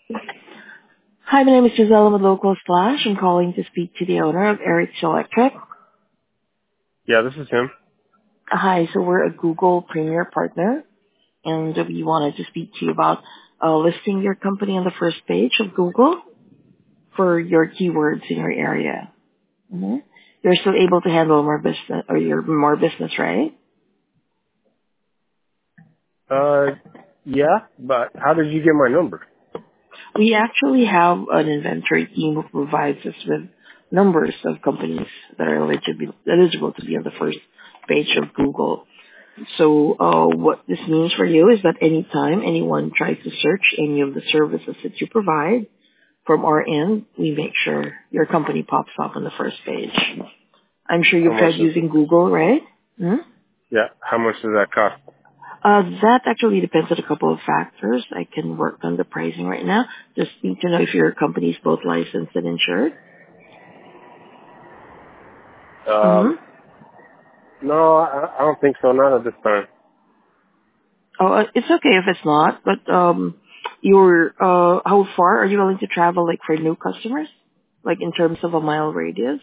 Hi, my name is Giselle with Local Splash. I'm calling to speak to the owner of Eric's Electric. Yeah, this is him. Hi, so we're a Google Premier partner, and we wanted to speak to you about listing your company on the first page of Google for your keywords in your area. hmm You're still able to handle more business, or you're more business, right? Uh, yeah, but how did you get my number? We actually have an inventory team who provides us with numbers of companies that are eligible to be on the first page of Google. So what this means for you is that anytime anyone tries to search any of the services that you provide, from our end, we make sure your company pops up on the first page. I'm sure How you've much tried is? using Google, right? Hmm? Yeah, how much does that cost? That actually depends on a couple of factors. I can work on the pricing right now. Just need to know if your company is both licensed and insured. Um, Mm-hmm. no, I don't think so. Not at this time. Oh, it's okay if it's not, but how far are you willing to travel, like for new customers, like in terms of a mile radius?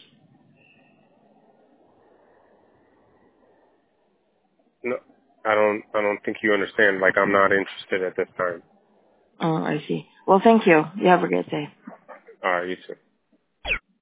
No, I don't think you understand. Like, I'm not interested at this time. Oh, I see. Well, thank you. You have a great day. All right, you too.